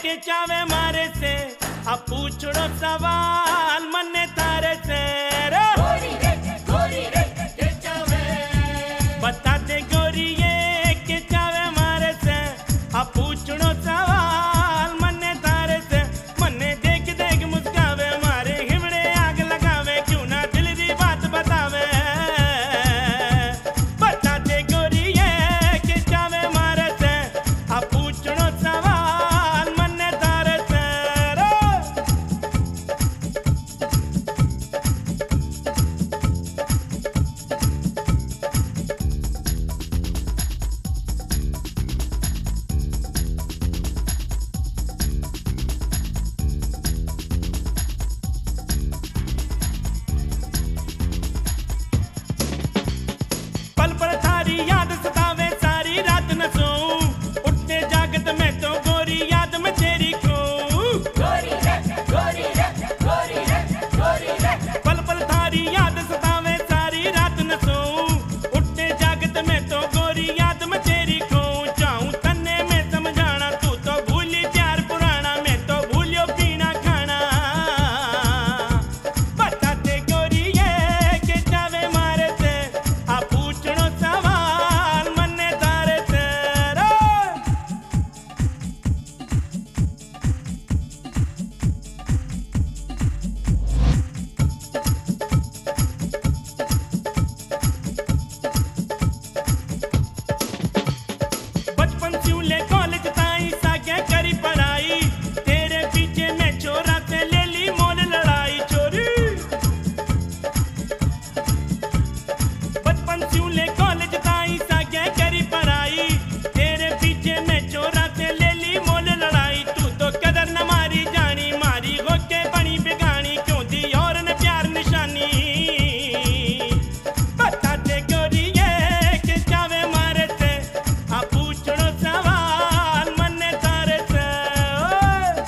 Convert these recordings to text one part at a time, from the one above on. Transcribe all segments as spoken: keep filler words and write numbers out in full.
के चावे मारे से अब पूछड़ो सवाल मन्ने तारे से रे गोरी रे गोरी रे के चावे बता दे गोरी ये के चावे मारे से अब पूछड़ो सवाल मन्ने तारे से मन्ने देख देख मुस्कावे मारे हिमड़े आग लगावे क्यों ना दिल दी बात बतावे बता दे गोरी ये के चावे मारे से अब पूछड़ो सवाल मन्ने तारे से रे पल पल थारी याद सतावे सारी रात न सोऊं उठते जागत में तो गोरी याद में तेरी खोऊं गोरी रे गोरी रे गोरी रे गोरी रे पल पल थारी याद सतावे सारी रात न सोऊं उठते जागत में तो गोरी याद में तेरी खोऊं चाहूं तन्ने में समझाना तू तो भूली प्यार पुराना मैं तो भूलियो पीना खाना बताते गोरी ये के जावे मारे से आ पूछनो सवाल मन्ने तारे से रे बचपन से ले कॉलेज ताई सागे करी पढ़ाई तेरे पीछे मैं छोरा से ले ली मोल लड़ाई चोरी बचपन से ले कॉलेज ताई सागे करी पढ़ाई तेरे पीछे मैं छोरा से ले ली मोल लड़ाई तू तो कदर न मारी जानी मारी होके बनी बिगानी क्यों दी और ने प्यार निशानी बता दे गोरी ये के जावे मारे से आ पूछड़ो सवाल मन्ने तारे से ओए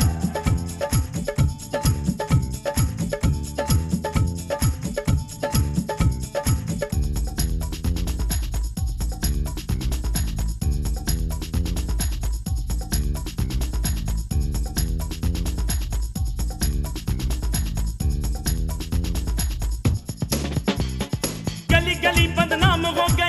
गली गली बदनाम हो गए